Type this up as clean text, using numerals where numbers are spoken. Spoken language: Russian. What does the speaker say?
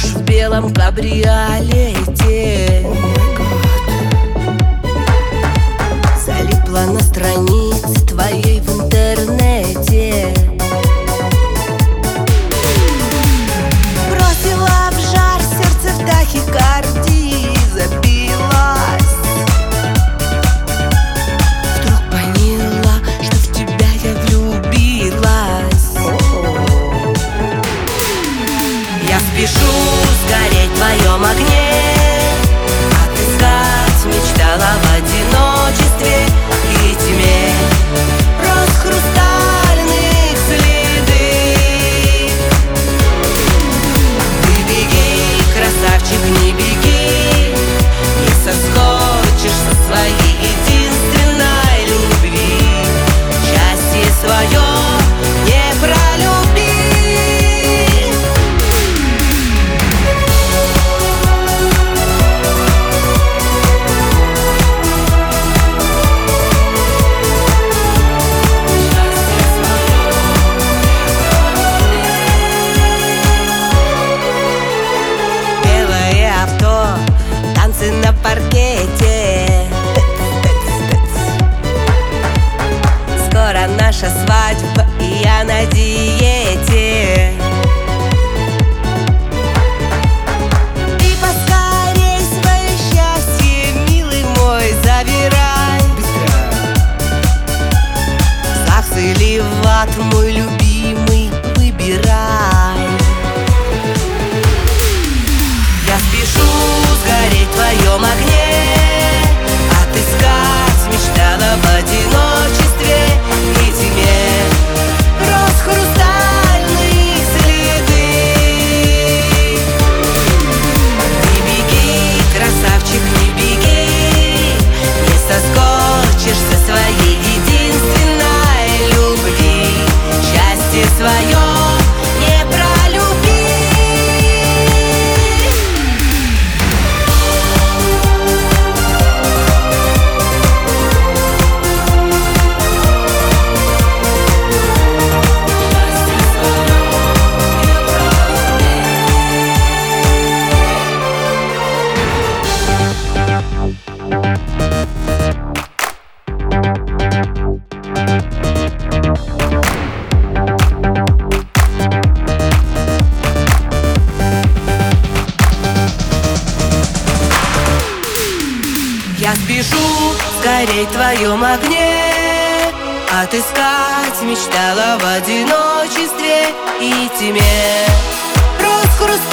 идешь в белом кабриолете. Залипла на странице твоей в интернете. Бросила в жар сердце в тахикардии, забилась. Вдруг поняла, что в тебя я влюбилась. Я спешу сгореть в твоем огне, отыскать мечтала в одиночестве и тьме роз хрустальных следы. Ты беги, красавчик, не беги, не соскочишь со своей единственной любви. Счастье свое не пролюби. На паркете. Скоро наша свадьба, и я на диете. Ты поскорей свое счастье, милый мой, забирай. ЗАГС или в ад, мой любимый, выбирай. Я спешу сгореть в твоем огне, отыскать мечтала в одиночестве и тьме роз хрустальных следы. Не беги, красавчик, не беги, не соскочишь со своей единственной любви. Счастье свое не пролюби. Я спешу сгореть в твоем огне, отыскать мечтала в одиночестве и тьме роз хрустальных